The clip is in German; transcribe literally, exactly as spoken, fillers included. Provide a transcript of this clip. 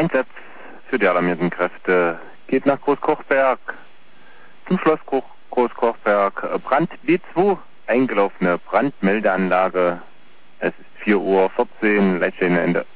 Einsatz für die alarmierten Kräfte geht nach Großkochberg. Zum Schloss Groß Großkochberg. Brand B zwei, eingelaufene Brandmeldeanlage. Es ist vier Uhr vierzehn, Leitstelle in der